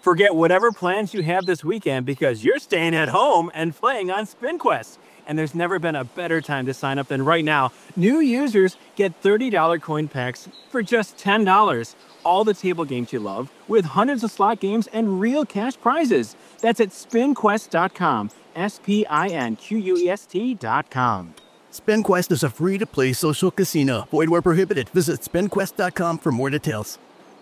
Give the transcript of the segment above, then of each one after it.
Forget whatever plans you have this weekend because you're staying at home and playing on SpinQuest. And there's never been a better time to sign up than right now. New users get $30 coin packs for just $10. All the table games you love with hundreds of slot games and real cash prizes. That's at spinquest.com. SPINQUEST.com. SpinQuest is a free-to-play social casino. Void where prohibited. Visit spinquest.com for more details.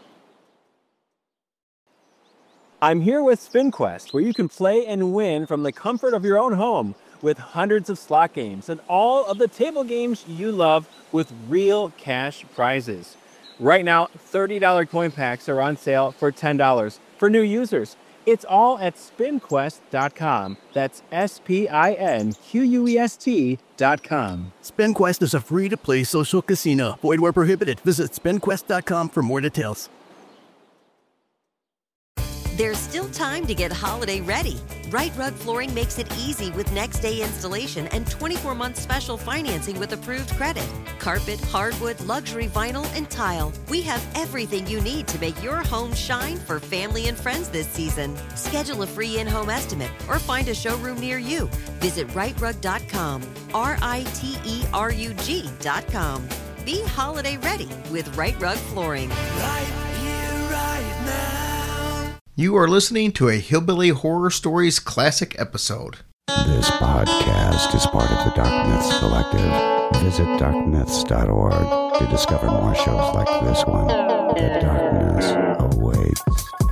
I'm here with SpinQuest, where you can play and win from the comfort of your own home with hundreds of slot games and all of the table games you love with real cash prizes. Right now, $30 coin packs are on sale for $10 for new users. It's all at spinquest.com. That's SPINQUEST.com. SpinQuest is a free-to-play social casino. Void where prohibited. Visit spinquest.com for more details. There's still time to get holiday ready. Right Rug Flooring makes it easy with next-day installation and 24-month special financing with approved credit. Carpet, hardwood, luxury vinyl, and tile. We have everything you need to make your home shine for family and friends this season. Schedule a free in-home estimate or find a showroom near you. Visit rightrug.com, RITERUG.com. Be holiday ready with Right Rug Flooring. Right here, right now. You are listening to a Hillbilly Horror Stories classic episode. This podcast is part of the Dark Myths Collective. Visit darkmyths.org to discover more shows like this one. The darkness awaits.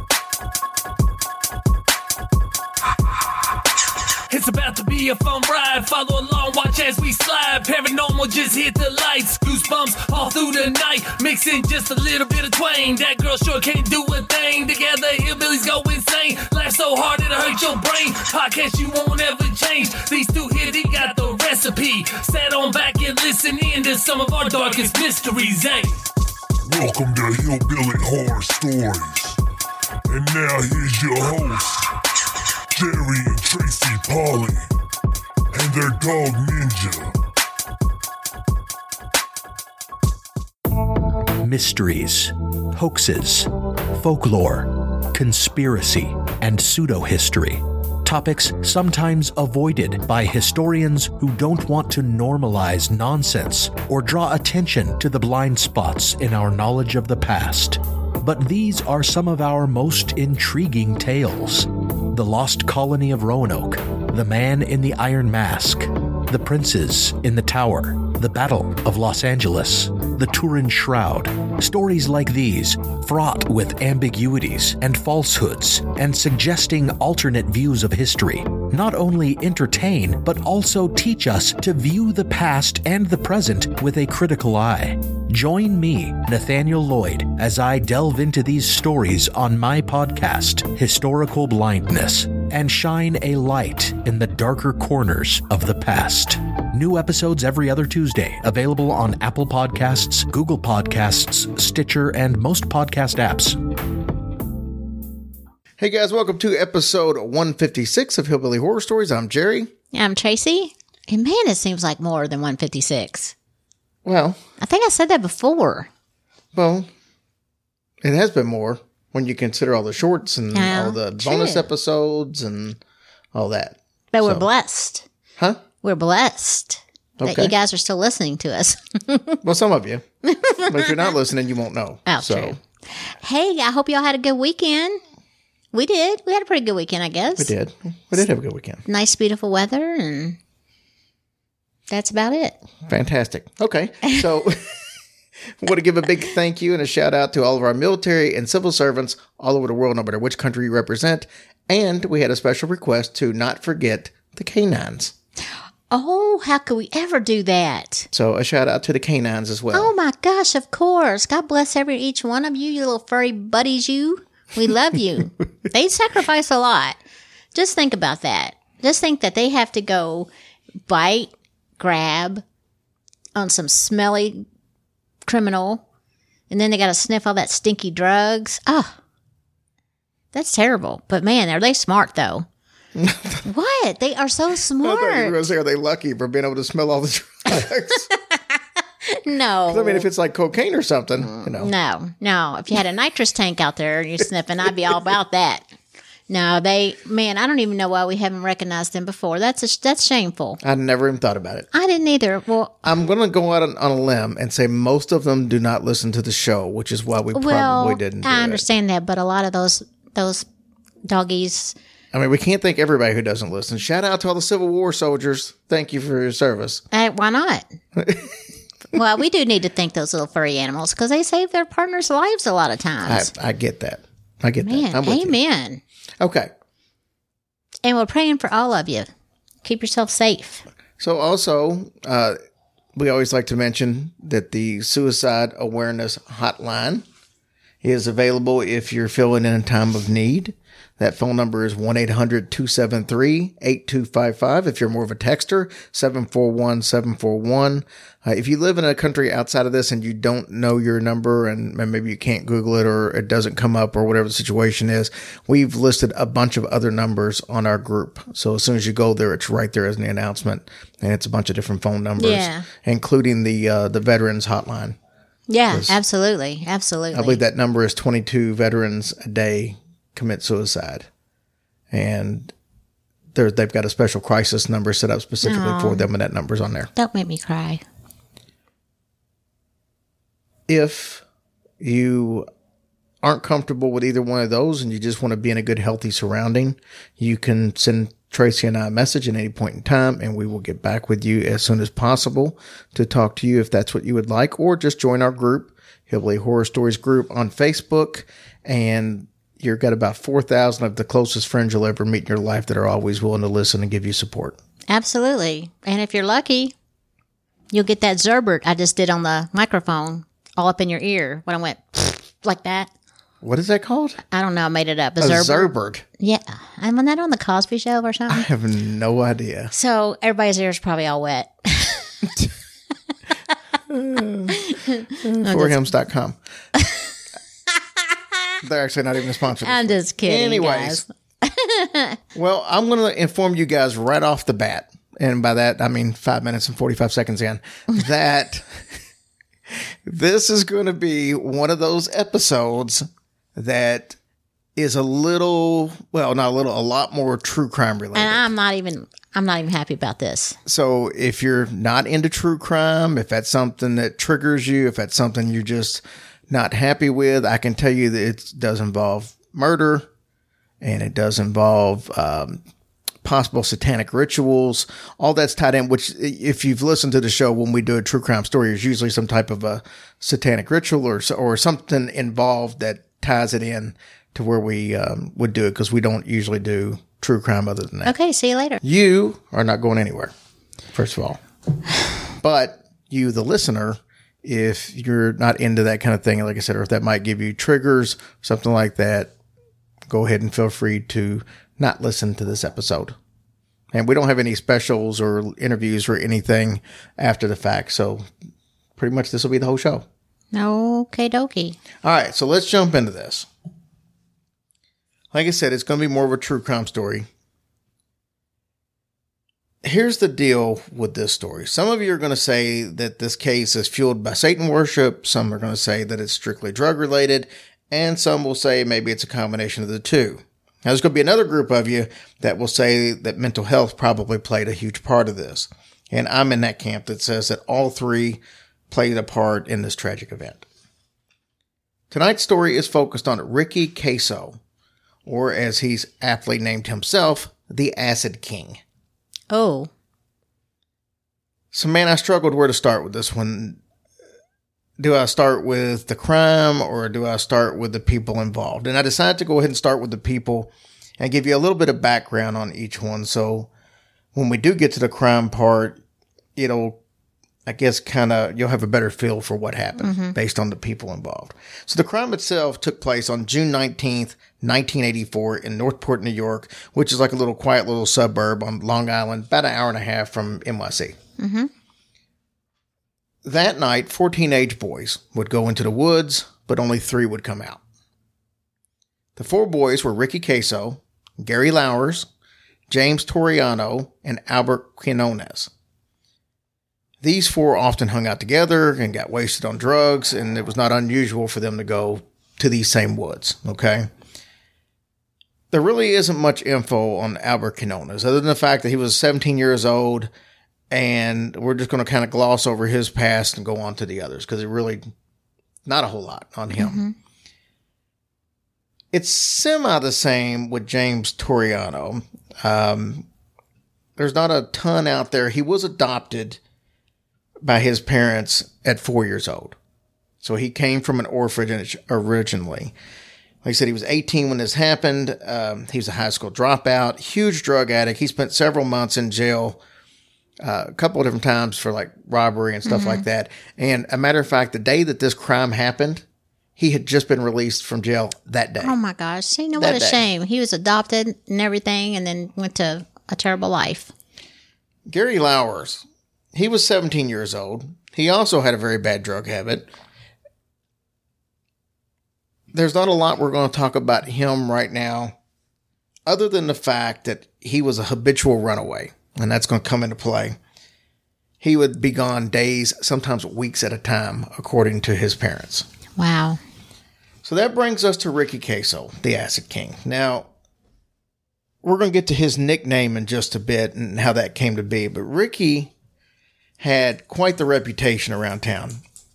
It's about to be a fun ride. Follow along, watch as we slide. Paranormal just hit the lights. Goosebumps all through the night. Mixing just a little bit of twain. That girl sure can't do a thing. Together, hillbillies go insane. Laugh so hard it'll hurt your brain. Podcast you won't ever change. These two here, they got the recipe. Sit on back and listen in to some of our darkest mysteries, eh? Welcome to Hillbilly Horror Stories. And now here's your hosts, Jerry and Tracy Polly, and their dog Ninja. Mysteries, hoaxes, folklore, conspiracy, and pseudo-history. Topics sometimes avoided by historians who don't want to normalize nonsense or draw attention to the blind spots in our knowledge of the past. But these are some of our most intriguing tales. The Lost Colony of Roanoke, The Man in the Iron Mask, The Princes in the Tower, The Battle of Los Angeles, The Turin Shroud. Stories like these, fraught with ambiguities and falsehoods, and suggesting alternate views of history, not only entertain, but also teach us to view the past and the present with a critical eye. Join me, Nathaniel Lloyd, as I delve into these stories on my podcast, Historical Blindness, and shine a light in the darker corners of the past. New episodes every other Tuesday, available on Apple Podcasts, Google Podcasts, Stitcher, and most podcast apps. Hey guys, welcome to episode 156 of Hillbilly Horror Stories. I'm Jerry. I'm Tracy. And man, it seems like more than 156. Well, I think I said that before. Well, it has been more when you consider all the shorts and all the bonus episodes and all that. But we're blessed. Huh? We're blessed that you guys are still listening to us. Well, some of you. But if you're not listening, you won't know. Oh, true. Hey, I hope y'all had a good weekend. We did. We had a pretty good weekend, I guess. We did. We did have a good weekend. Nice, beautiful weather, and that's about it. Fantastic. Okay. So I want to give a big thank you and a shout out to all of our military and civil servants all over the world, no matter which country you represent. And we had a special request to not forget the canines. Oh, how could we ever do that? So a shout out to the canines as well. Oh my gosh, of course. God bless each one of you, you little furry buddies, you. We love you. They sacrifice a lot. Just think about that. Just think that they have to go bite, grab on some smelly criminal, and then they got to sniff all that stinky drugs. Oh, that's terrible. But man, are they smart though? What? They are so smart. I thought you were going to say, are they lucky for being able to smell all the drugs? No. I mean, if it's like cocaine or something, you know. No. If you had a nitrous tank out there and you're sniffing, I'd be all about that. No, I don't even know why we haven't recognized them before. That's shameful. I never even thought about it. I didn't either. Well, I'm going to go out on a limb and say most of them do not listen to the show, which is why we probably didn't do I understand that, but a lot of those doggies. I mean, we can't thank everybody who doesn't listen. Shout out to all the Civil War soldiers. Thank you for your service. Why not? Well, we do need to thank those little furry animals because they save their partners' lives a lot of times. I get that. I get Man, that. I'm with amen. you. Okay. And we're praying for all of you. Keep yourself safe. So also, we always like to mention that the Suicide Awareness Hotline is available if you're feeling in a time of need. That phone number is 1-800-273-8255. If you're more of a texter, 741-741. If you live in a country outside of this and you don't know your number and maybe you can't Google it or it doesn't come up or whatever the situation is, we've listed a bunch of other numbers on our group. So as soon as you go there, it's right there as an announcement. And it's a bunch of different phone numbers, including the veterans hotline. Yeah, absolutely. Absolutely. I believe that number is 22 veterans a day commit suicide, and they've got a special crisis number set up specifically for them, and that number's on there. Don't make me cry. If you aren't comfortable with either one of those and you just want to be in a good, healthy surrounding, you can send Tracy and I a message at any point in time, and we will get back with you as soon as possible to talk to you if that's what you would like, or just join our group, Hillbilly Horror Stories group on Facebook, and you've got about 4,000 of the closest friends you'll ever meet in your life that are always willing to listen and give you support. Absolutely. And if you're lucky, you'll get that Zerbert I just did on the microphone all up in your ear when I went like that. What is that called? I don't know. I made it up. A Zerbert. Yeah. And wasn't that on the Cosby Show or something? I have no idea. So everybody's ears probably all wet. Forhims.com. They're actually not even a sponsor. I'm just kidding. Anyways. Well, I'm going to inform you guys right off the bat, and by that, I mean 5 minutes and 45 seconds in, that this is going to be one of those episodes that is a little, well, not a little, a lot more true crime related. And I'm not even happy about this. So if you're not into true crime, if that's something that triggers you, if that's something you're just not happy with, I can tell you that it does involve murder, and it does involve possible satanic rituals. All that's tied in, which if you've listened to the show, when we do a true crime story, there's usually some type of a satanic ritual or something involved that ties it in to where we would do it, because we don't usually do true crime other than that. Okay, see you later. You are not going anywhere, first of all. But you, the listener, if you're not into that kind of thing, like I said, or if that might give you triggers, something like that, go ahead and feel free to not listen to this episode. And we don't have any specials or interviews or anything after the fact. So pretty much this will be the whole show. Okay, dokie. All right, so let's jump into this. Like I said, it's going to be more of a true crime story. Here's the deal with this story. Some of you are going to say that this case is fueled by Satan worship. Some are going to say that it's strictly drug related. And some will say maybe it's a combination of the two. Now, there's going to be another group of you that will say that mental health probably played a huge part of this. And I'm in that camp that says that all three played a part in this tragic event. Tonight's story is focused on Ricky Kaso, or as he's aptly named himself, the Acid King. Oh. So, man, I struggled where to start with this one. Do I start with the crime or do I start with the people involved? And I decided to go ahead and start with the people and give you a little bit of background on each one. So when we do get to the crime part, it'll, I guess, you'll have a better feel for what happened based on the people involved. So the crime itself took place on June 19th, 1984 in Northport, New York, which is like a little quiet little suburb on Long Island, about an hour and a half from NYC. Mm-hmm. That night, 4 teenage boys would go into the woods, but only 3 would come out. The 4 boys were Ricky Kaso, Gary Lowers, James Toriano, and Albert Quinones. These 4 often hung out together and got wasted on drugs, and it was not unusual for them to go to these same woods, okay? there really isn't much info on Albert Quinones, other than the fact that he was 17 years old, and we're just going to kind of gloss over his past and go on to the others, because it really, not a whole lot on him. Mm-hmm. It's semi the same with James Toriano. There's not a ton out there. He was adopted by his parents at 4 years old. So he came from an orphanage originally. Like I said, he was 18 when this happened. He was a high school dropout, huge drug addict. He spent several months in jail, a couple of different times for like robbery and stuff like that. And a matter of fact, the day that this crime happened, he had just been released from jail that day. Oh my gosh. See, what a shame. He was adopted and everything and then went to a terrible life. Gary Lauwers, he was 17 years old. He also had a very bad drug habit. There's not a lot we're going to talk about him right now, other than the fact that he was a habitual runaway, and that's going to come into play. He would be gone days, sometimes weeks at a time, according to his parents. Wow. So that brings us to Ricky Kaso, the Acid King. Now, we're going to get to his nickname in just a bit and how that came to be, but Ricky had quite the reputation around town.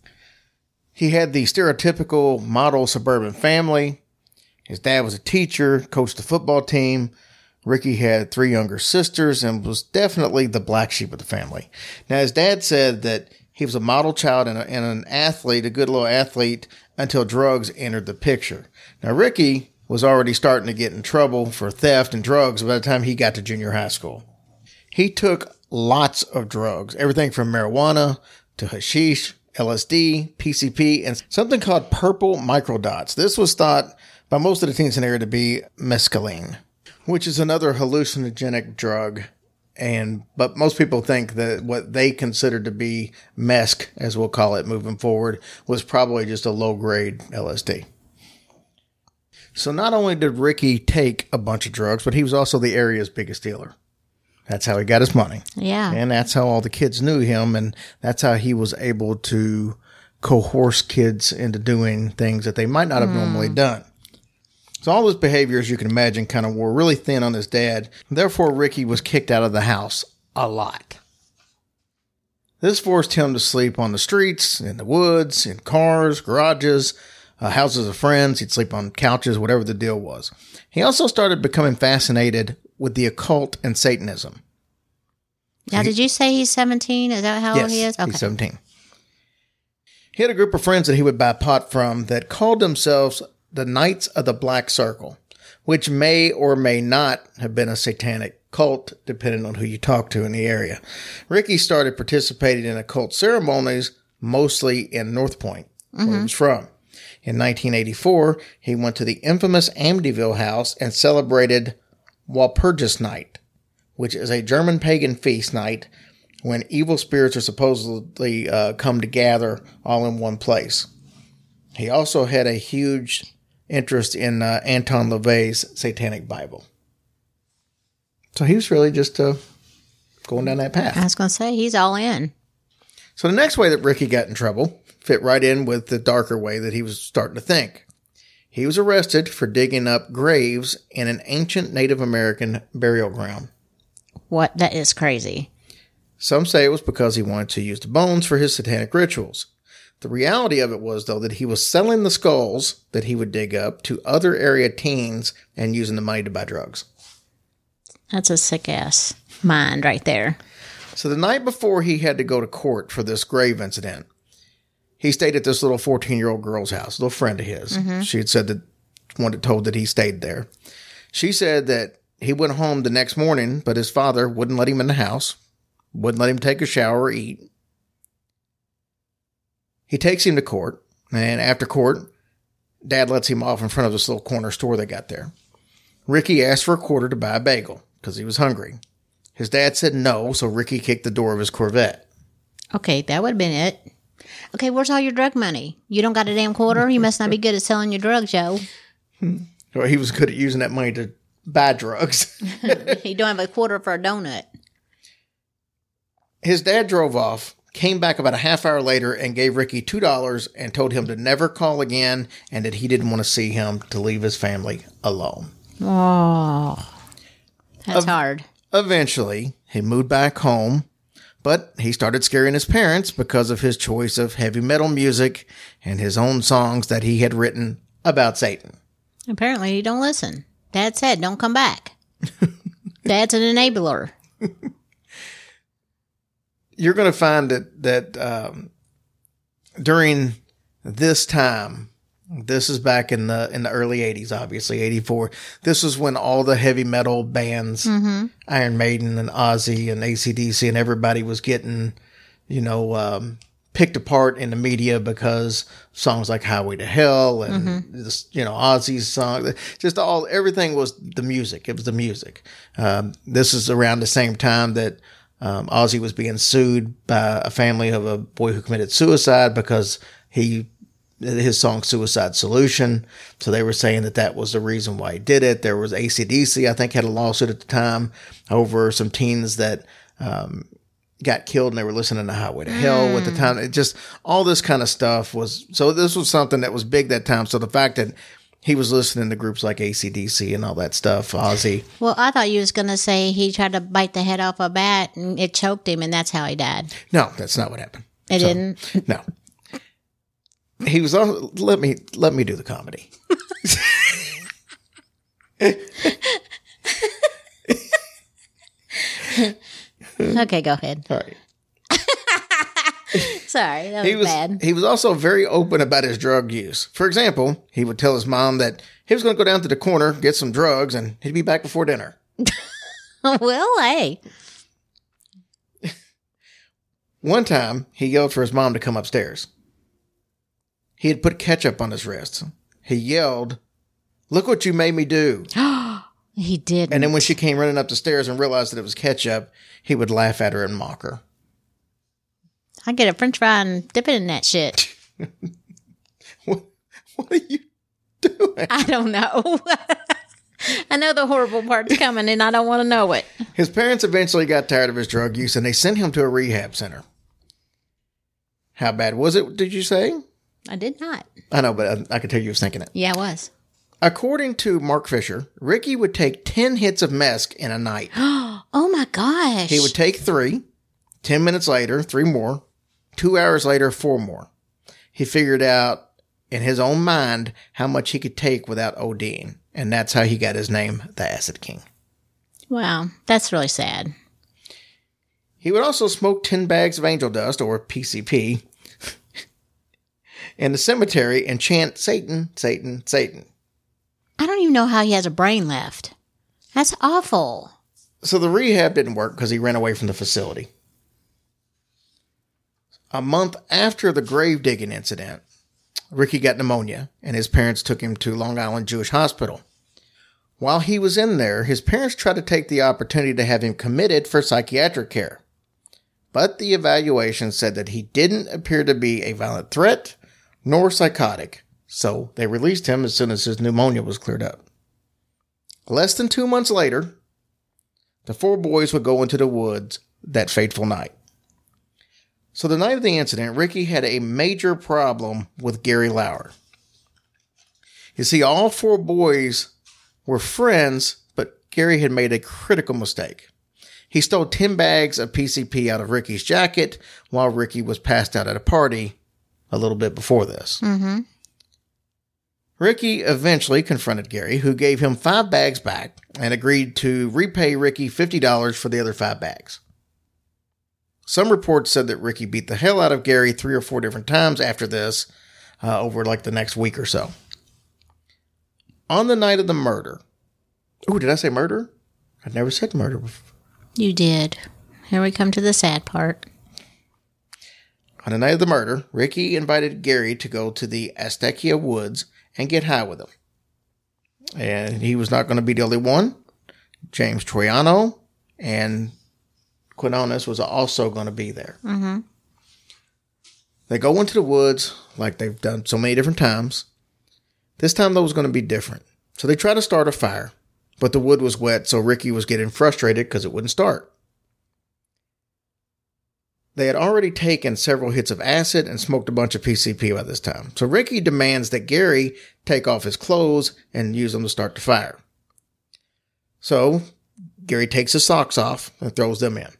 He had the stereotypical model suburban family. His dad was a teacher, coached the football team. Ricky had 3 younger sisters and was definitely the black sheep of the family. Now, his dad said that he was a model child and an athlete, a good little athlete, until drugs entered the picture. Now, Ricky was already starting to get in trouble for theft and drugs by the time he got to junior high school. He took lots of drugs, everything from marijuana to hashish, LSD, PCP, and something called purple microdots. This was thought by most of the teens in the area to be mescaline, which is another hallucinogenic drug. But most people think that what they considered to be mesc, as we'll call it moving forward, was probably just a low-grade LSD. So not only did Ricky take a bunch of drugs, but he was also the area's biggest dealer. That's how he got his money. Yeah. And that's how all the kids knew him, and that's how he was able to coerce kids into doing things that they might not have normally done. So all his behaviors, you can imagine, kind of were really thin on his dad. Therefore, Ricky was kicked out of the house a lot. This forced him to sleep on the streets, in the woods, in cars, garages, houses of friends. He'd sleep on couches, whatever the deal was. He also started becoming fascinated with the occult and Satanism. Now, did you say he's 17? Is that how old he is? Okay. He's 17. He had a group of friends that he would buy pot from that called themselves the Knights of the Black Circle, which may or may not have been a satanic cult, depending on who you talk to in the area. Ricky started participating in occult ceremonies, mostly in North Point, where he was from. In 1984, he went to the infamous Amityville house and celebrated Walpurgis Night, which is a German pagan feast night when evil spirits are supposedly come to gather all in one place. He also had a huge interest in Anton LaVey's Satanic Bible. So he was really just going down that path. I was going to say, he's all in. So the next way that Ricky got in trouble fit right in with the darker way that he was starting to think. He was arrested for digging up graves in an ancient Native American burial ground. What? That is crazy. Some say it was because he wanted to use the bones for his satanic rituals. The reality of it was, though, that he was selling the skulls that he would dig up to other area teens and using the money to buy drugs. That's a sick-ass mind right there. So the night before he had to go to court for this grave incident, he stayed at this little 14-year-old girl's house, a little friend of his. She had said that, told that he stayed there. She said that he went home the next morning, but his father wouldn't let him in the house, wouldn't let him take a shower or eat. He takes him to court, and after court, Dad lets him off in front of this little corner store they got there. Ricky asked for a quarter to buy a bagel because he was hungry. His dad said no, so Ricky kicked the door of his Corvette. Okay, that would have been it. Okay, where's all your drug money? You don't got a damn quarter? You must not be good at selling your drugs, Joe. Well, he was good at using that money to buy drugs. You don't have a quarter for a donut. His dad drove off, came back about a half hour later, and gave Ricky $2 and told him to never call again and that he didn't want to see him, to leave his family alone. Oh, that's hard. Eventually, he moved back home, but he started scaring his parents because of his choice of heavy metal music and his own songs that he had written about Satan. Apparently, you don't listen. Dad said, don't come back. Dad's an enabler. You're going to find that during this time, this is back in the early 80s, obviously, 84. This is when all the heavy metal bands, Iron Maiden and Ozzy and AC/DC and everybody was getting, picked apart in the media because songs like Highway to Hell and this, Ozzy's song, everything was the music. It was the music. This is around the same time that Ozzy was being sued by a family of a boy who committed suicide because his song Suicide Solution. So they were saying that was the reason why he did it. There was AC/DC, I think, had a lawsuit at the time over some teens that got killed and they were listening to Highway to Hell at the time. It just, all this kind of stuff was, so this was something that was big that time. So the fact that he was listening to groups like AC/DC and all that stuff, Ozzy. Well, I thought you was going to say he tried to bite the head off a bat and it choked him and that's how he died. No, that's not what happened. It didn't? No. He was on. Let me do the comedy. Okay, go ahead. All right. Sorry, that was bad. He was also very open about his drug use. For example, he would tell his mom that he was going to go down to the corner, get some drugs, and he'd be back before dinner. Well, hey. One time, he yelled for his mom to come upstairs. He had put ketchup on his wrists. He yelled, "Look what you made me do." He did. And then when she came running up the stairs and realized that it was ketchup, he would laugh at her and mock her. I get a french fry and dip it in that shit. What are you doing? I don't know. I know the horrible part's coming and I don't want to know it. His parents eventually got tired of his drug use and they sent him to a rehab center. How bad was it, did you say? I did not. I know, but I could tell you was thinking it. Yeah, I was. According to Mark Fisher, Ricky would take 10 hits of meth in a night. Oh my gosh. He would take 3, 10 minutes later, 3 more, 2 hours later, 4 more. He figured out in his own mind how much he could take without ODing, and that's how he got his name, the Acid King. Wow, that's really sad. He would also smoke 10 bags of angel dust, or PCP, in the cemetery and chant, "Satan, Satan, Satan." I don't even know how he has a brain left. That's awful. So the rehab didn't work because he ran away from the facility. A month after the grave digging incident, Ricky got pneumonia and his parents took him to Long Island Jewish Hospital. While he was in there, his parents tried to take the opportunity to have him committed for psychiatric care. But the evaluation said that he didn't appear to be a violent threat nor psychotic, so they released him as soon as his pneumonia was cleared up. Less than 2 months later, the 4 boys would go into the woods that fateful night. So the night of the incident, Ricky had a major problem with Gary Lauer. You see, all 4 boys were friends, but Gary had made a critical mistake. He stole 10 bags of PCP out of Ricky's jacket while Ricky was passed out at a party a little bit before this. Mm-hmm. Ricky eventually confronted Gary, who gave him 5 bags back and agreed to repay Ricky $50 for the other 5 bags. Some reports said that Ricky beat the hell out of Gary 3 or 4 different times after this, over like the next week or so. On the night of the murder. Oh, did I say murder? I never said murder before. You did. Here we come to the sad part. On the night of the murder, Ricky invited Gary to go to the Aztecia Woods and get high with him. And he was not going to be the only one. James Troiano and Quinones was also going to be there. Mm-hmm. They go into the woods like they've done so many different times. This time, though, was going to be different. So they try to start a fire, but the wood was wet, so Ricky was getting frustrated because it wouldn't start. They had already taken several hits of acid and smoked a bunch of PCP by this time. So Ricky demands that Gary take off his clothes and use them to start the fire. So Gary takes his socks off and throws them in.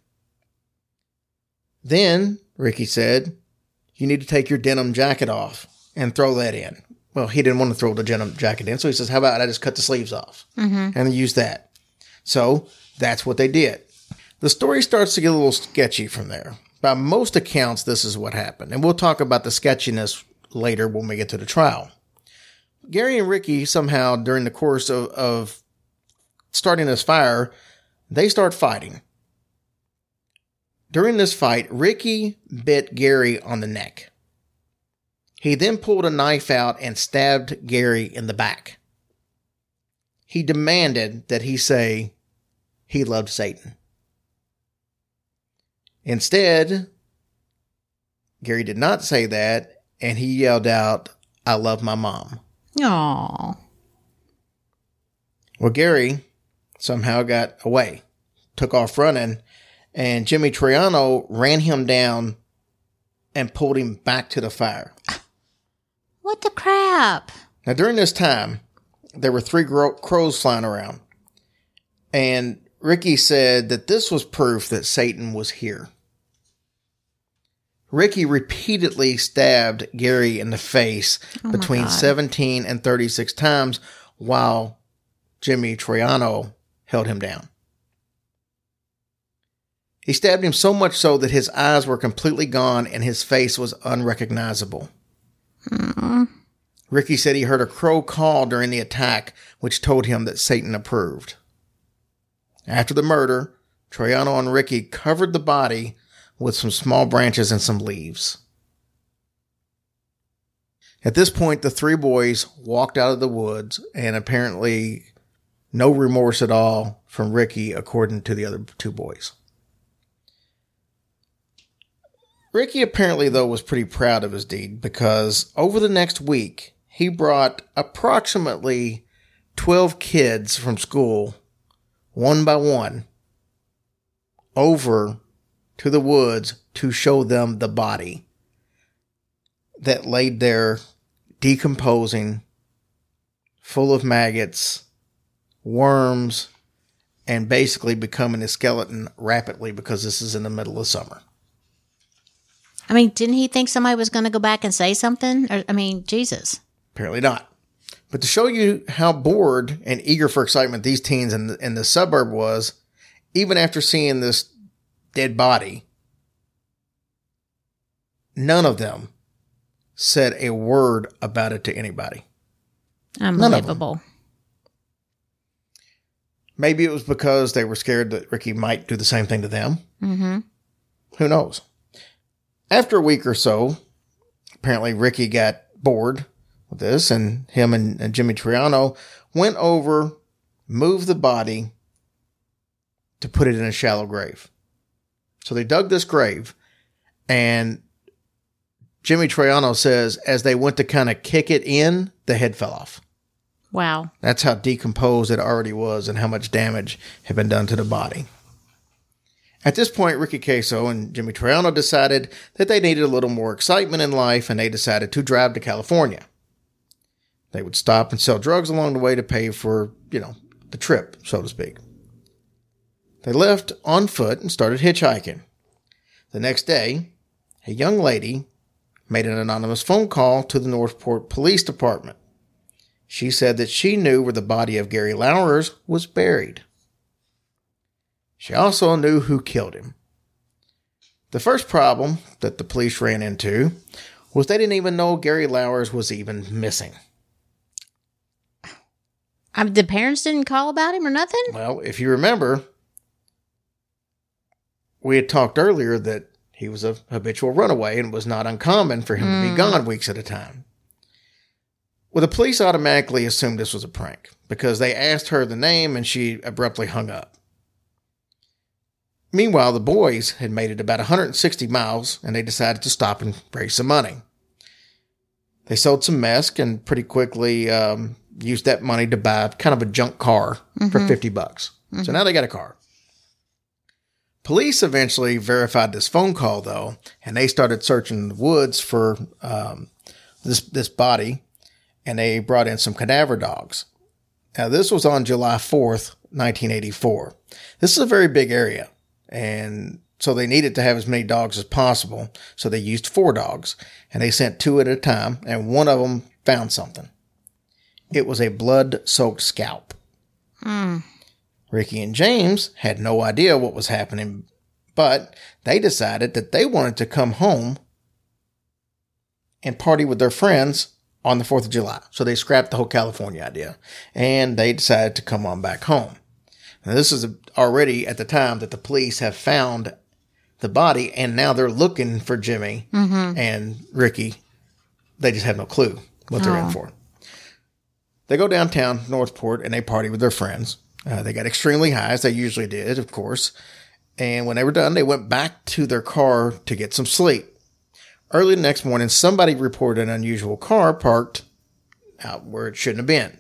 Then Ricky said, you need to take your denim jacket off and throw that in. Well, he didn't want to throw the denim jacket in, so he says, how about I just cut the sleeves off and use that? So that's what they did. The story starts to get a little sketchy from there. By most accounts, this is what happened. And we'll talk about the sketchiness later when we get to the trial. Gary and Ricky somehow, during the course of starting this fire, they start fighting. During this fight, Ricky bit Gary on the neck. He then pulled a knife out and stabbed Gary in the back. He demanded that he say he loved Satan. Instead, Gary did not say that, and he yelled out, I love my mom. Aww. Well, Gary somehow got away, took off running, and Jimmy Troiano ran him down and pulled him back to the fire. What the crap? Now, during this time, there were 3 crows flying around, and Ricky said that this was proof that Satan was here. Ricky repeatedly stabbed Gary in the face between 17 and 36 times while Jimmy Troiano held him down. He stabbed him so much so that his eyes were completely gone and his face was unrecognizable. Ricky said he heard a crow call during the attack, which told him that Satan approved. After the murder, Troiano and Ricky covered the body with some small branches and some leaves. At this point, the 3 boys walked out of the woods, and apparently no remorse at all from Ricky, according to the other 2 boys. Ricky apparently, though, was pretty proud of his deed because over the next week, he brought approximately 12 kids from school, one by one, over to the woods to show them the body that laid there decomposing, full of maggots, worms, and basically becoming a skeleton rapidly because this is in the middle of summer. I mean, didn't he think somebody was going to go back and say something? Or, I mean, Jesus. Apparently not. But to show you how bored and eager for excitement these teens in the suburb was, even after seeing this dead body, none of them said a word about it to anybody. Unbelievable. Maybe it was because they were scared that Ricky might do the same thing to them. Mm-hmm. Who knows? After a week or so, apparently Ricky got bored with this, and him and Jimmy Troiano went over, moved the body to put it in a shallow grave. So they dug this grave, and Jimmy Troiano says as they went to kind of kick it in, the head fell off. Wow. That's how decomposed it already was and how much damage had been done to the body. At this point, Ricky Queso and Jimmy Troiano decided that they needed a little more excitement in life, and they decided to drive to California. They would stop and sell drugs along the way to pay for, the trip, so to speak. They left on foot and started hitchhiking. The next day, a young lady made an anonymous phone call to the Northport Police Department. She said that she knew where the body of Gary Lauwers was buried. She also knew who killed him. The first problem that the police ran into was they didn't even know Gary Lauwers was even missing. The parents didn't call about him or nothing? Well, if you remember, we had talked earlier that he was a habitual runaway and it was not uncommon for him to be gone weeks at a time. Well, the police automatically assumed this was a prank because they asked her the name and she abruptly hung up. Meanwhile, the boys had made it about 160 miles and they decided to stop and raise some money. They sold some meth and pretty quickly used that money to buy kind of a junk car for $50. Mm-hmm. So now they got a car. Police eventually verified this phone call, though, and they started searching the woods for this body, and they brought in some cadaver dogs. Now, this was on July 4th, 1984. This is a very big area, and so they needed to have as many dogs as possible. So they used 4 dogs, and they sent 2 at a time, and one of them found something. It was a blood-soaked scalp. Ricky and James had no idea what was happening, but they decided that they wanted to come home and party with their friends on the 4th of July. So they scrapped the whole California idea, and they decided to come on back home. Now, this is already at the time that the police have found the body, and now they're looking for Jimmy and Ricky. They just have no clue what they're in for. They go downtown Northport, and they party with their friends. They got extremely high, as they usually did, of course. And when they were done, they went back to their car to get some sleep. Early the next morning, somebody reported an unusual car parked out where it shouldn't have been.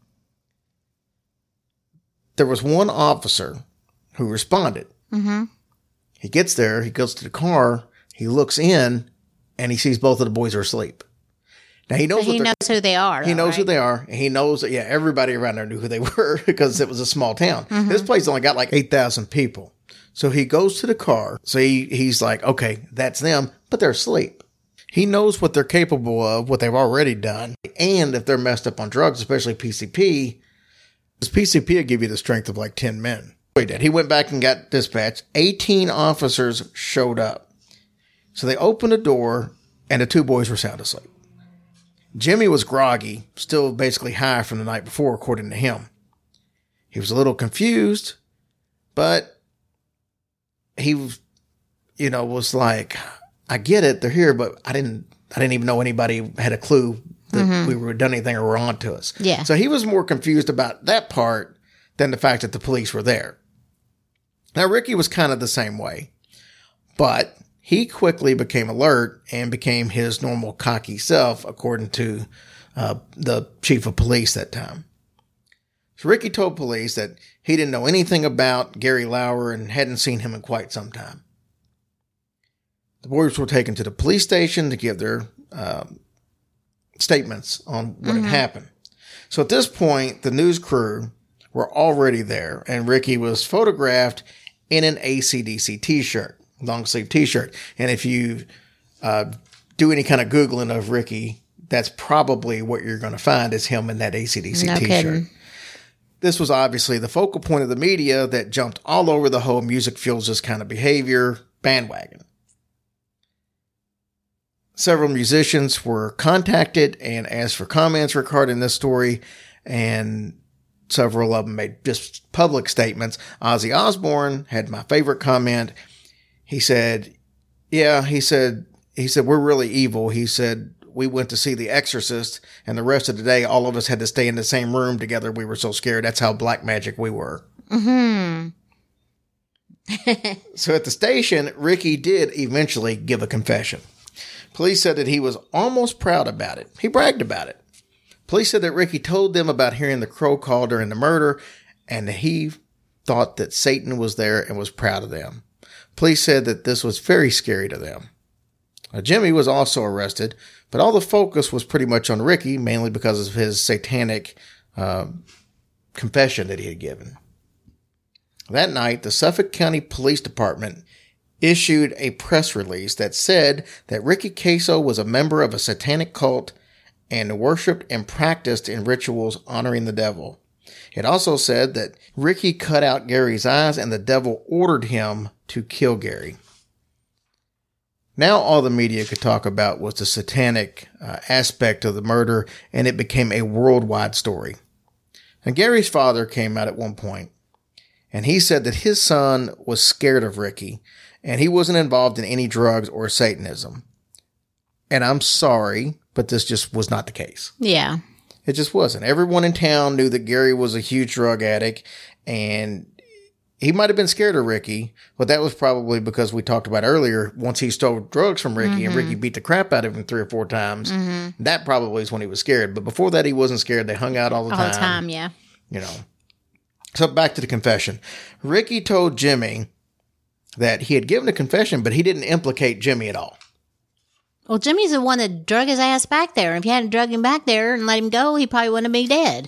There was one officer who responded. He gets there, he goes to the car, he looks in, and he sees both of the boys are asleep. Now he knows who they are. He knows who they are, and he knows that everybody around there knew who they were because it was a small town. This place only got like 8,000 people. So he goes to the car. So he's like, okay, that's them, but they're asleep. He knows what they're capable of, what they've already done, and if they're messed up on drugs, especially PCP, because PCP will give you the strength of like 10 men. He went back and got dispatched. 18 officers showed up. So they opened the door, and the 2 boys were sound asleep. Jimmy was groggy, still basically high from the night before, according to him. He was a little confused, but he, was like, I get it, they're here, but I didn't even know anybody had a clue that we were done anything or were on to us. Yeah. So he was more confused about that part than the fact that the police were there. Now, Ricky was kind of the same way, but he quickly became alert and became his normal cocky self, according to the chief of police that time. So Ricky told police that he didn't know anything about Gary Lauer and hadn't seen him in quite some time. The boys were taken to the police station to give their statements on what had happened. So at this point, the news crew were already there, and Ricky was photographed in an AC/DC t-shirt, long sleeve t-shirt. And if you do any kind of Googling of Ricky, that's probably what you're going to find is him in that AC/DC t-shirt. Kidding. This was obviously the focal point of the media that jumped all over the whole music fuels this kind of behavior bandwagon. Several musicians were contacted and asked for comments regarding this story, and several of them made just public statements. Ozzy Osbourne had my favorite comment. He said, we're really evil. He said, we went to see The Exorcist, and the rest of the day, all of us had to stay in the same room together. We were so scared. That's how black magic we were. So at the station, Ricky did eventually give a confession. Police said that he was almost proud about it. He bragged about it. Police said that Ricky told them about hearing the crow call during the murder, and that he thought that Satan was there and was proud of them. Police said that this was very scary to them. Jimmy was also arrested, but all the focus was pretty much on Ricky, mainly because of his satanic confession that he had given. That night, the Suffolk County Police Department issued a press release that said that Ricky Kaso was a member of a satanic cult and worshipped and practiced in rituals honoring the devil. It also said that Ricky cut out Gary's eyes and the devil ordered him to kill Gary. Now all the media could talk about was the satanic aspect of the murder, and it became a worldwide story. And Gary's father came out at one point, and he said that his son was scared of Ricky, and he wasn't involved in any drugs or Satanism. And I'm sorry, but this just was not the case. Yeah. It just wasn't. Everyone in town knew that Gary was a huge drug addict, and he might have been scared of Ricky, but that was probably because we talked about earlier, once he stole drugs from Ricky and Ricky beat the crap out of him 3 or 4 times, that probably is when he was scared. But before that, he wasn't scared. They hung out all the time. All the time, yeah. So back to the confession. Ricky told Jimmy that he had given a confession, but he didn't implicate Jimmy at all. Well, Jimmy's the one that drug his ass back there. If you hadn't drug him back there and let him go, he probably wouldn't have been dead.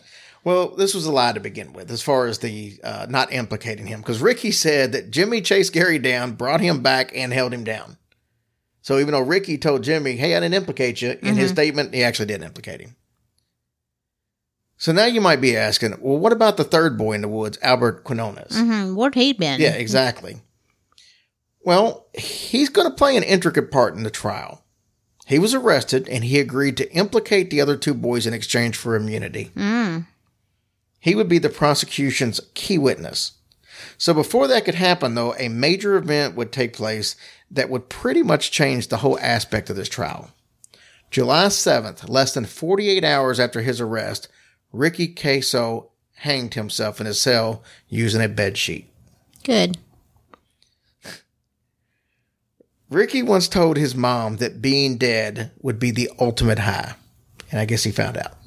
Well, this was a lie to begin with, as far as the not implicating him, because Ricky said that Jimmy chased Gary down, brought him back, and held him down. So even though Ricky told Jimmy, hey, I didn't implicate you, in his statement, he actually didn't implicate him. So now you might be asking, well, what about the third boy in the woods, Albert Quinones? Where'd he been? Yeah, exactly. Well, he's going to play an intricate part in the trial. He was arrested, and he agreed to implicate the other two boys in exchange for immunity. He would be the prosecution's key witness. So before that could happen, though, a major event would take place that would pretty much change the whole aspect of this trial. July 7th, less than 48 hours after his arrest, Ricky Kaso hanged himself in his cell using a bedsheet. Good. Ricky once told his mom that being dead would be the ultimate high. And I guess he found out.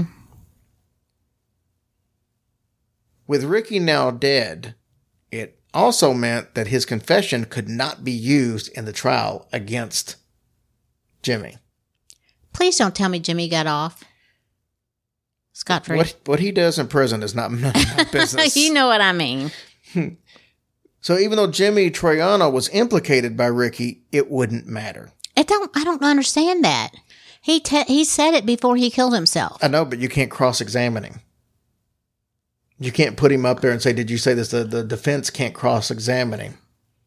With Ricky now dead, it also meant that his confession could not be used in the trial against Jimmy. Please don't tell me Jimmy got off scot-free. What he does in prison is not none of my business. You know what I mean. So even though Jimmy Troiano was implicated by Ricky, it wouldn't matter. I don't understand that. He said it before he killed himself. I know, but you can't cross-examine him. You can't put him up there and say, did you say this? The defense can't cross-examine him.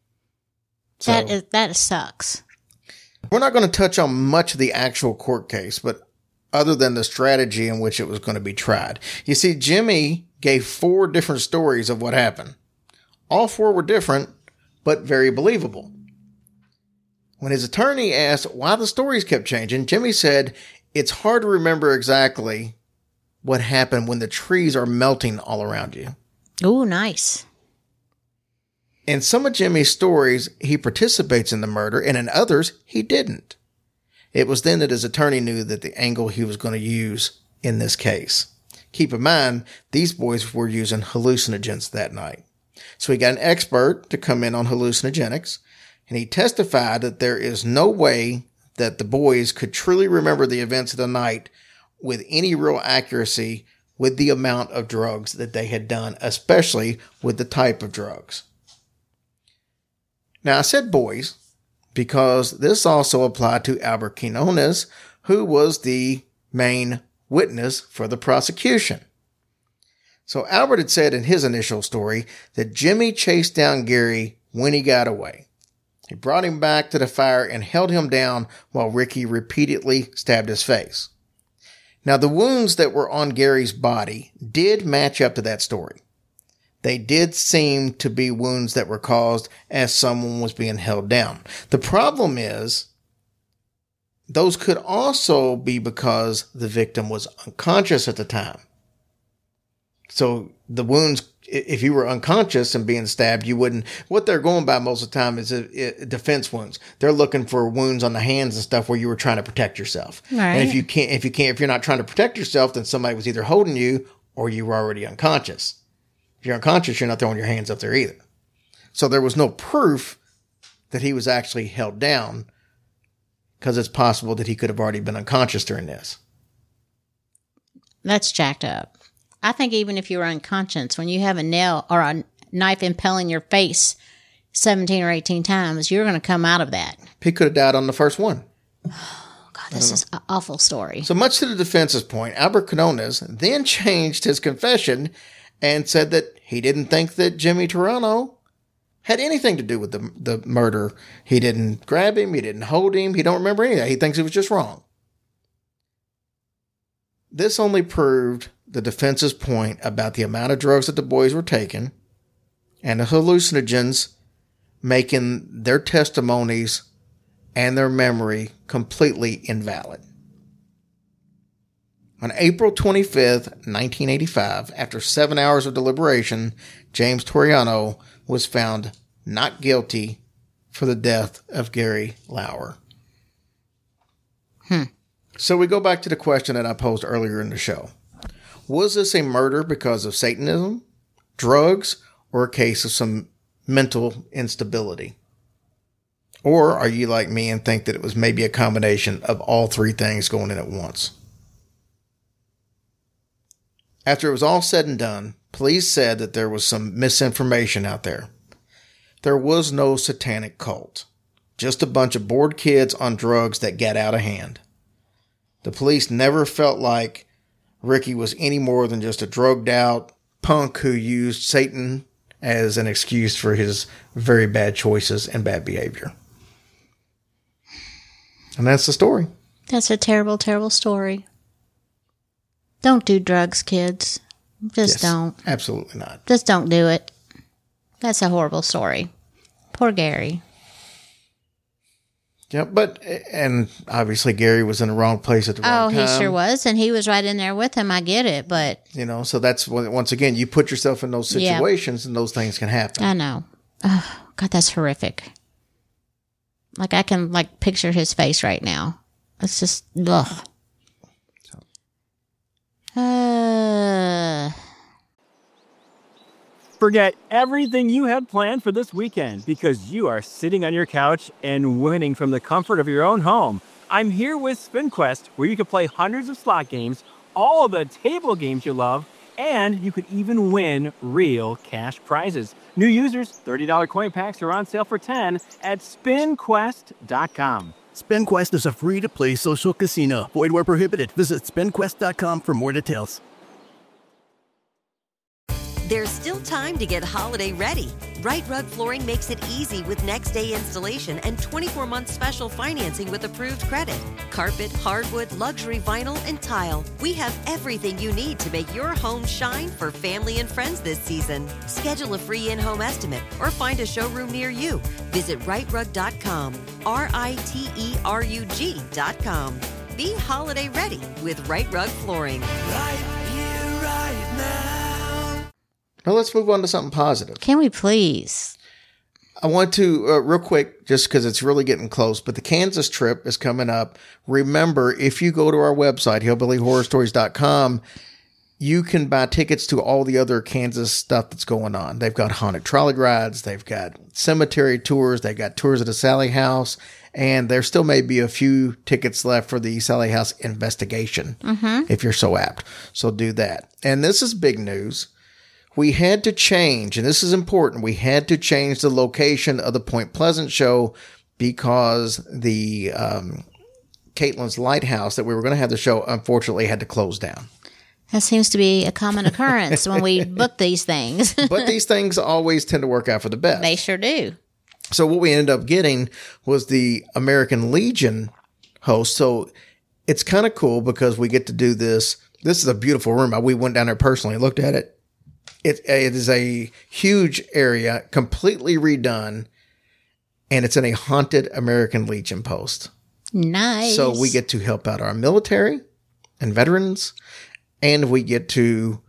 So, that sucks. We're not going to touch on much of the actual court case, but other than the strategy in which it was going to be tried. You see, Jimmy gave 4 different stories of what happened. All 4 were different, but very believable. When his attorney asked why the stories kept changing, Jimmy said, it's hard to remember exactly what happened when the trees are melting all around you. Oh, nice. In some of Jimmy's stories, he participates in the murder, and in others, he didn't. It was then that his attorney knew that the angle he was going to use in this case. Keep in mind, these boys were using hallucinogens that night. So he got an expert to come in on hallucinogenics, and he testified that there is no way that the boys could truly remember the events of the night with any real accuracy with the amount of drugs that they had done, especially with the type of drugs. Now, I said boys because this also applied to Albert Quinones, who was the main witness for the prosecution. So Albert had said in his initial story that Jimmy chased down Gary when he got away. He brought him back to the fire and held him down while Ricky repeatedly stabbed his face. Now, the wounds that were on Gary's body did match up to that story. They did seem to be wounds that were caused as someone was being held down. The problem is, those could also be because the victim was unconscious at the time. So the wounds, if you were unconscious and being stabbed, you wouldn't. What they're going by most of the time is defense wounds. They're looking for wounds on the hands and stuff where you were trying to protect yourself. Right. And if you're not trying to protect yourself, then somebody was either holding you or you were already unconscious. If you're unconscious, you're not throwing your hands up there either. So there was no proof that he was actually held down because it's possible that he could have already been unconscious during this. That's jacked up. I think even if you were unconscious, when you have a nail or a knife impaling your face 17 or 18 times, you're going to come out of that. He could have died on the first one. Oh, God, this is an awful story. So much to the defense's point, Albert Quinones then changed his confession and said that he didn't think that Jimmy Troiano had anything to do with the murder. He didn't grab him. He didn't hold him. He don't remember any of that. He thinks it was just wrong. This only proved the defense's point about the amount of drugs that the boys were taking and the hallucinogens making their testimonies and their memory completely invalid. On April 25th, 1985, after 7 hours of deliberation, James Troiano was found not guilty for the death of Gary Lauer. So we go back to the question that I posed earlier in the show. Was this a murder because of Satanism, drugs, or a case of some mental instability? Or are you like me and think that it was maybe a combination of all 3 things going in at once? After it was all said and done, police said that there was some misinformation out there. There was no satanic cult, just a bunch of bored kids on drugs that got out of hand. The police never felt like Ricky was any more than just a drugged out punk who used Satan as an excuse for his very bad choices and bad behavior. And that's the story. That's a terrible, terrible story. Don't do drugs, kids. Just don't. Absolutely not. Just don't do it. That's a horrible story. Poor Gary. Yeah, and obviously Gary was in the wrong place at the wrong time. Oh, he sure was, and he was right in there with him. I get it, but... So that's, once again, you put yourself in those situations and those things can happen. I know. Oh, God, that's horrific. Like, I can, picture his face right now. It's just, ugh. Forget everything you had planned for this weekend because you are sitting on your couch and winning from the comfort of your own home. I'm here with SpinQuest, where you can play hundreds of slot games, all of the table games you love, and you could even win real cash prizes. New users, $30 coin packs are on sale for $10 at SpinQuest.com. SpinQuest is a free-to-play social casino. Void where prohibited. Visit SpinQuest.com for more details. There's still time to get holiday ready. Right Rug Flooring makes it easy with next day installation and 24-month special financing with approved credit. Carpet, hardwood, luxury vinyl, and tile. We have everything you need to make your home shine for family and friends this season. Schedule a free in-home estimate or find a showroom near you. Visit rightrug.com, RITERUG.com. Be holiday ready with Right Rug Flooring. Right here, right now. Now let's move on to something positive. Can we please? I want to, real quick, just because it's really getting close, but the Kansas trip is coming up. Remember, if you go to our website, hillbillyhorrorstories.com, you can buy tickets to all the other Kansas stuff that's going on. They've got haunted trolley rides. They've got cemetery tours. They've got tours of the Sally House. And there still may be a few tickets left for the Sally House investigation, if you're so apt. So do that. And this is big news. We had to change, and this is important, we had to change the location of the Point Pleasant show because the Caitlin's Lighthouse that we were going to have the show, unfortunately, had to close down. That seems to be a common occurrence when we book these things. But these things always tend to work out for the best. They sure do. So what we ended up getting was the American Legion host. So it's kind of cool because we get to do this. This is a beautiful room. We went down there personally and looked at it. It is a huge area, completely redone, and it's in a haunted American Legion post. Nice. So we get to help out our military and veterans, and we get to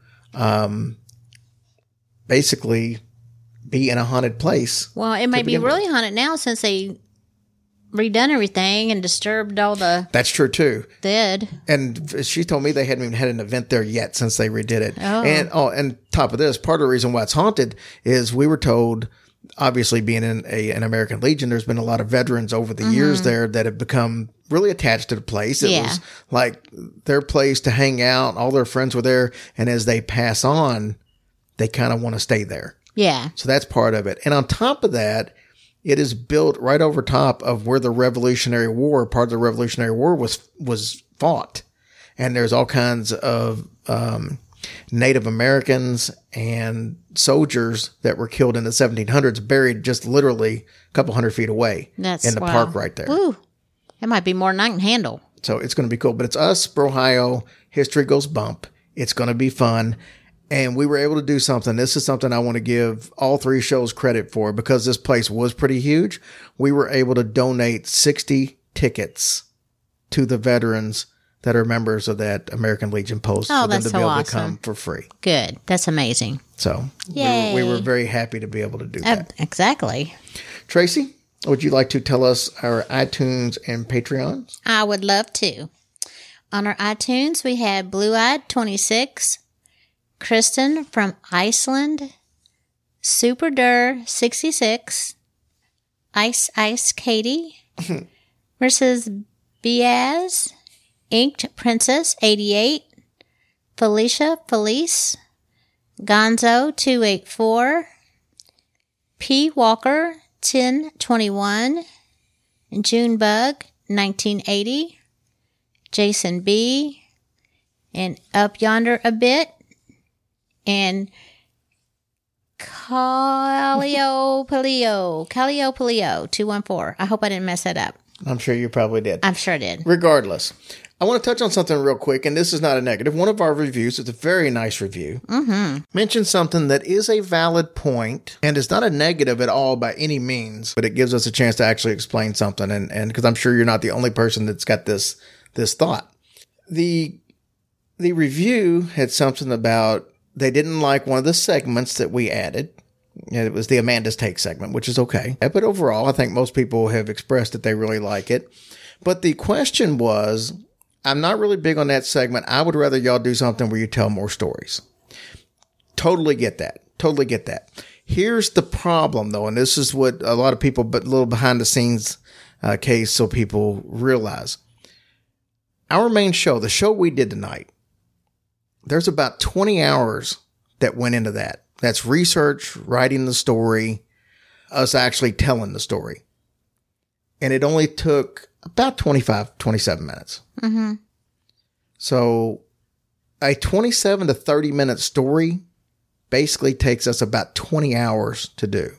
basically be in a haunted place. Well, it might be really haunted now since they redone everything and disturbed all the... That's true, too. Dead. And she told me they hadn't even had an event there yet since they redid it. Oh. And top of this, part of the reason why it's haunted is we were told, obviously being in an American Legion, there's been a lot of veterans over the years there that have become really attached to the place. It was like their place to hang out. All their friends were there. And as they pass on, they kind of want to stay there. Yeah. So that's part of it. And on top of that, it is built right over top of where the Revolutionary War, part of the Revolutionary War was fought. And there's all kinds of Native Americans and soldiers that were killed in the 1700s, buried just literally a couple hundred feet away in the park right there. Ooh, that might be more than I can handle. So it's going to be cool. But it's us, Ohio. History goes bump. It's going to be fun. And we were able to do something. This is something I want to give all three shows credit for because this place was pretty huge. We were able to donate 60 tickets to the veterans that are members of that American Legion post for them to be able to come for free. Good. That's amazing. So we were very happy to be able to do that. Exactly. Tracy, would you like to tell us our iTunes and Patreons? I would love to. On our iTunes, we have Blue Eyed 26, Kristen from Iceland, Super Dur 66, Ice Katie versus Biaz, Inked Princess 88, Felice, Gonzo 284, P. Walker 1021, Junebug 1980, Jason B, and Up Yonder a Bit, and Calliopolio 214. I hope I didn't mess that up. I'm sure you probably did. I'm sure I did. Regardless, I want to touch on something real quick, and this is not a negative. One of our reviews, it's a very nice review, mentioned something that is a valid point, and it's not a negative at all by any means, but it gives us a chance to actually explain something, and because I'm sure you're not the only person that's got this thought. The review had something about they didn't like one of the segments that we added. It was the Amanda's Take segment, which is okay. But overall, I think most people have expressed that they really like it. But the question was, I'm not really big on that segment. I would rather y'all do something where you tell more stories. Totally get that. Totally get that. Here's the problem, though, and this is what a lot of people, but a little behind the scenes case so people realize. Our main show, the show we did tonight, there's about 20 hours that went into that. That's research, writing the story, us actually telling the story. And it only took about 27 minutes. Mm-hmm. So a 27 to 30 minute story basically takes us about 20 hours to do.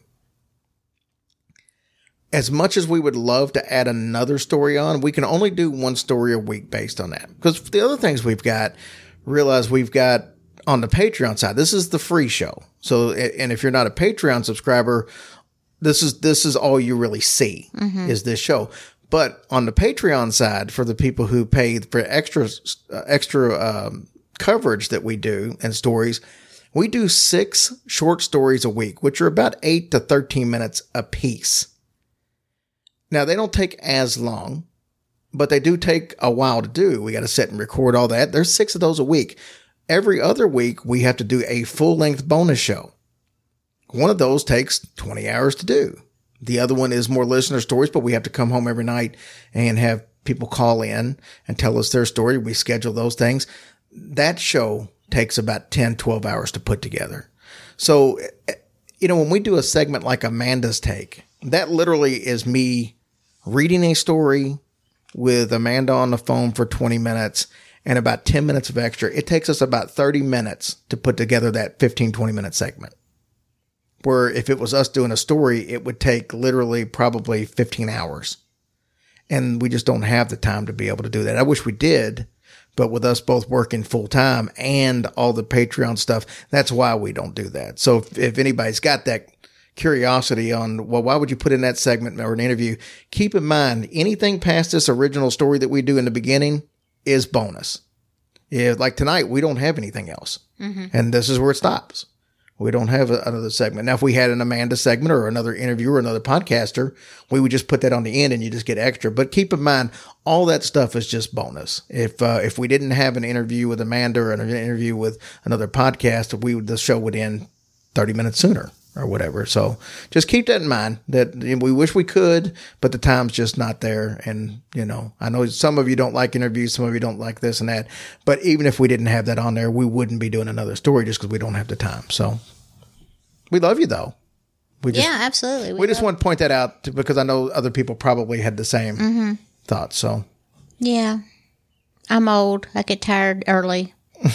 As much as we would love to add another story on, we can only do one story a week based on that. Because the other things we've got, realize we've got on the Patreon side, this is the free show. So, and if you're not a Patreon subscriber, this is all you really see is this show. But on the Patreon side, for the people who pay for extra coverage that we do and stories, we do 6 short stories a week, which are about 8 to 13 minutes a piece. Now, they don't take as long, but they do take a while to do. We got to sit and record all that. There's 6 of those a week. Every other week, we have to do a full-length bonus show. One of those takes 20 hours to do. The other one is more listener stories, but we have to come home every night and have people call in and tell us their story. We schedule those things. That show takes about 10, 12 hours to put together. So, when we do a segment like Amanda's Take, that literally is me reading a story with Amanda on the phone for 20 minutes and about 10 minutes of extra. It takes us about 30 minutes to put together that 15, 20 minute segment. Where if it was us doing a story, it would take literally probably 15 hours. And we just don't have the time to be able to do that. I wish we did, but with us both working full time and all the Patreon stuff, that's why we don't do that. So if anybody's got that curiosity on, well, why would you put in that segment or an interview? Keep in mind, anything past this original story that we do in the beginning is bonus. Yeah, like tonight, we don't have anything else. And this is where it stops. We don't have another segment. Now, if we had an Amanda segment or another interview or another podcaster, we would just put that on the end and you just get extra. But keep in mind, all that stuff is just bonus. If we didn't have an interview with Amanda or an interview with another podcast, the show would end 30 minutes sooner or whatever. So just keep that in mind, that we wish we could, but the time's just not there. And, I know some of you don't like interviews, some of you don't like this and that, but even if we didn't have that on there, we wouldn't be doing another story just because we don't have the time. So we love you though. Yeah, absolutely. We just want to point that out because I know other people probably had the same thoughts. So yeah, I'm old. I get tired early.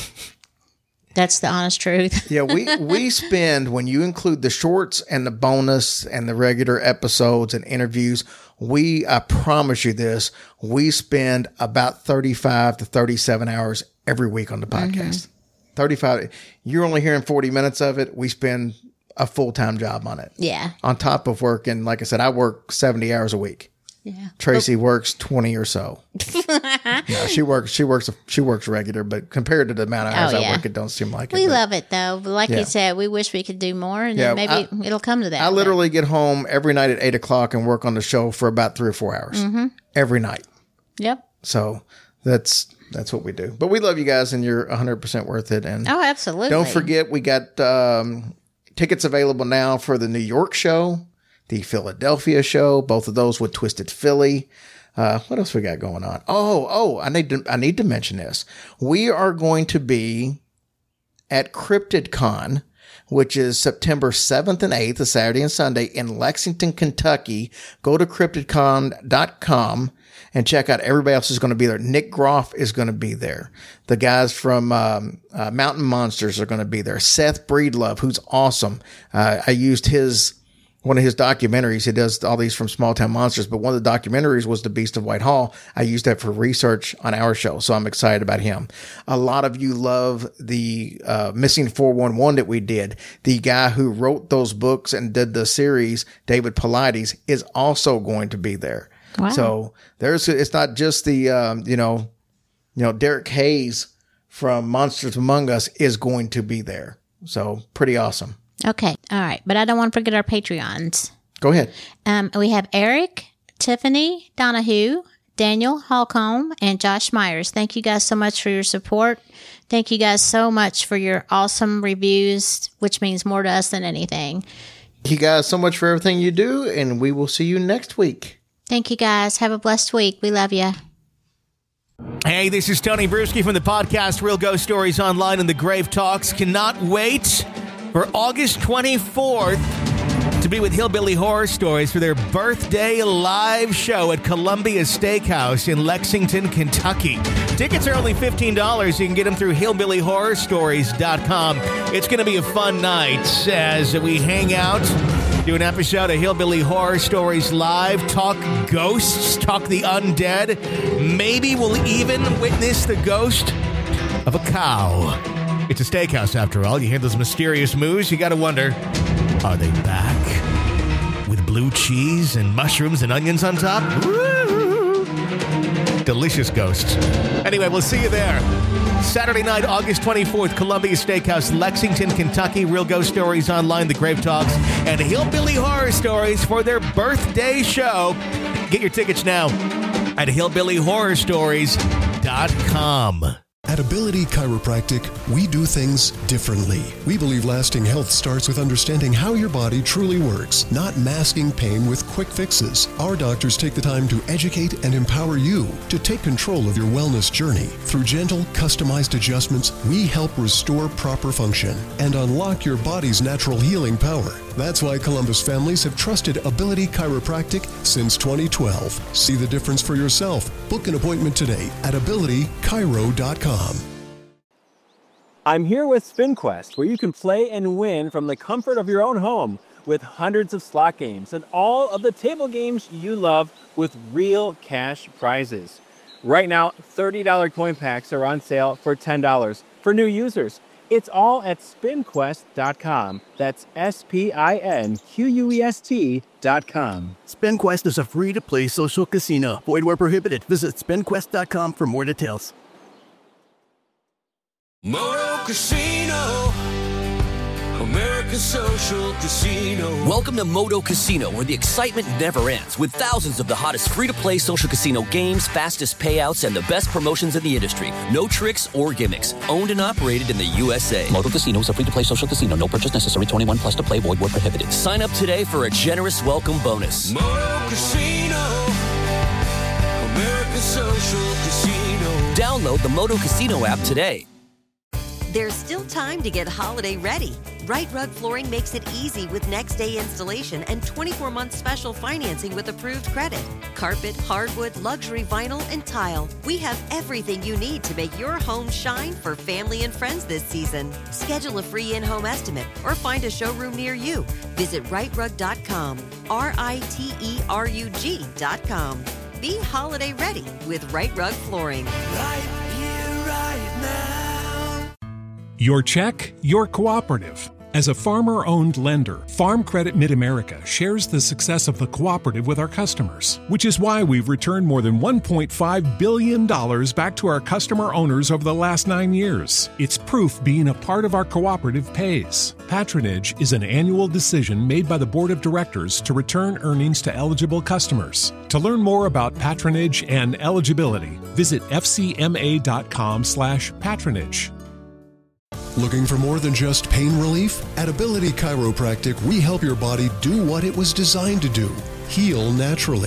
That's the honest truth. Yeah, we spend, when you include the shorts and the bonus and the regular episodes and interviews, I promise you this, we spend about 35 to 37 hours every week on the podcast. 35. You're only hearing 40 minutes of it. We spend a full-time job on it. Yeah. On top of working, like I said, I work 70 hours a week. Yeah. Tracy works 20 or so. No, she works regular, but compared to the amount of hours I work, it don't seem like it. We love it though. Like you said, we wish we could do more, and then maybe it'll come to that. I literally get home every night at 8:00 and work on the show for about 3 or 4 hours every night. Yep. So that's what we do. But we love you guys, and you're 100% worth it. And absolutely. Don't forget, we got tickets available now for the New York show, the Philadelphia show, both of those with Twisted Philly. What else we got going on? Oh, I need to mention this. We are going to be at CryptidCon, which is September 7th and 8th, a Saturday and Sunday in Lexington, Kentucky. Go to cryptidcon.com and check out everybody else is going to be there. Nick Groff is going to be there. The guys from Mountain Monsters are going to be there. Seth Breedlove, who's awesome. I used one of his documentaries. He does all these from Small Town Monsters, but one of the documentaries was The Beast of Whitehall. I used that for research on our show, so I'm excited about him. A lot of you love the Missing 411 that we did. The guy who wrote those books and did the series, David Paulides, is also going to be there. Wow. So it's not just the Derek Hayes from Monsters Among Us is going to be there. So pretty awesome. Okay. All right. But I don't want to forget our Patreons. Go ahead. We have Eric, Tiffany Donahue, Daniel Holcomb, and Josh Myers. Thank you guys so much for your support. Thank you guys so much for your awesome reviews, which means more to us than anything. Thank you guys so much for everything you do, and we will see you next week. Thank you guys. Have a blessed week. We love you. Hey, this is Tony Bruschi from the podcast Real Ghost Stories Online and the Grave Talks. Cannot wait for August 24th to be with Hillbilly Horror Stories for their birthday live show at Columbia Steakhouse in Lexington, Kentucky. Tickets are only $15. You can get them through hillbillyhorrorstories.com. It's going to be a fun night as we hang out, do an episode of Hillbilly Horror Stories Live, talk ghosts, talk the undead. Maybe we'll even witness the ghost of a cow. It's a steakhouse, after all. You hear those mysterious moves, you got to wonder, are they back? With blue cheese and mushrooms and onions on top? Woo! Delicious ghosts. Anyway, we'll see you there. Saturday night, August 24th, Columbia Steakhouse, Lexington, Kentucky. Real Ghost Stories Online, The Grave Talks, and Hillbilly Horror Stories for their birthday show. Get your tickets now at hillbillyhorrorstories.com. At Ability Chiropractic, we do things differently. We believe lasting health starts with understanding how your body truly works, not masking pain with quick fixes. Our doctors take the time to educate and empower you to take control of your wellness journey. Through gentle, customized adjustments, we help restore proper function and unlock your body's natural healing power. That's why Columbus families have trusted Ability Chiropractic since 2012. See the difference for yourself. Book an appointment today at abilitychiro.com. I'm here with SpinQuest, where you can play and win from the comfort of your own home with hundreds of slot games and all of the table games you love with real cash prizes. Right now, $30 coin packs are on sale for $10 for new users. It's all at SpinQuest.com. That's SpinQuest.com. SpinQuest is a free-to-play social casino. Void where prohibited. Visit SpinQuest.com for more details. Moto Casino, America's social casino. Welcome to Moto Casino, where the excitement never ends, with thousands of the hottest free-to-play social casino games, fastest payouts, and the best promotions in the industry. No tricks or gimmicks. Owned and operated in the USA. Moto Casino is a free-to-play social casino. No purchase necessary. 21 plus to play. Void where prohibited. Sign up today for a generous welcome bonus. Moto Casino, America's social casino. Download the Moto Casino app today. There's still time to get holiday ready. Right Rug Flooring makes it easy with next day installation and 24-month special financing with approved credit. Carpet, hardwood, luxury vinyl, and tile. We have everything you need to make your home shine for family and friends this season. Schedule a free in-home estimate or find a showroom near you. Visit rightrug.com, RITERUG.com. Be holiday ready with Right Rug Flooring. Right here, right now. Your check, your cooperative. As a farmer-owned lender, Farm Credit Mid-America shares the success of the cooperative with our customers, which is why we've returned more than $1.5 billion back to our customer owners over the last 9 years. It's proof being a part of our cooperative pays. Patronage is an annual decision made by the Board of Directors to return earnings to eligible customers. To learn more about patronage and eligibility, visit fcma.com/patronage. Looking for more than just pain relief? At Ability Chiropractic, we help your body do what it was designed to do, heal naturally.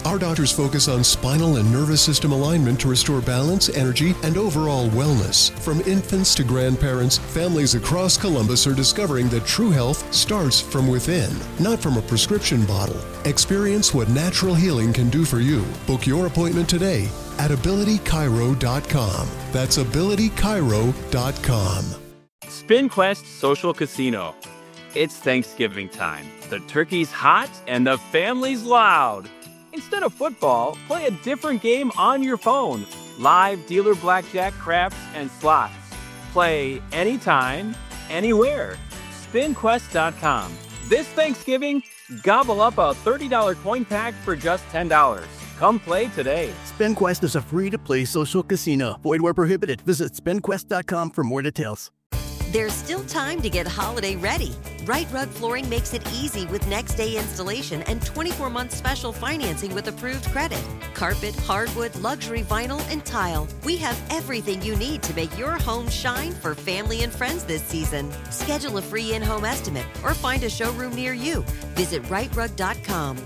Our doctors focus on spinal and nervous system alignment to restore balance, energy, and overall wellness. From infants to grandparents, families across Columbus are discovering that true health starts from within, not from a prescription bottle. Experience what natural healing can do for you. Book your appointment today at AbilityChiro.com. That's AbilityChiro.com. SpinQuest Social Casino. It's Thanksgiving time. The turkey's hot and the family's loud. Instead of football, play a different game on your phone. Live dealer blackjack, craps, and slots. Play anytime, anywhere. SpinQuest.com. This Thanksgiving, gobble up a $30 coin pack for just $10. Come play today. SpinQuest is a free-to-play social casino. Void where prohibited. Visit SpinQuest.com for more details. There's still time to get holiday ready. Right Rug Flooring makes it easy with next day installation and 24-month special financing with approved credit. Carpet, hardwood, luxury vinyl, and tile. We have everything you need to make your home shine for family and friends this season. Schedule a free in-home estimate or find a showroom near you. Visit rightrug.com,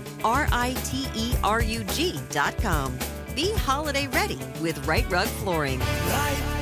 RITERUG.com. Be holiday ready with Right Rug Flooring. Right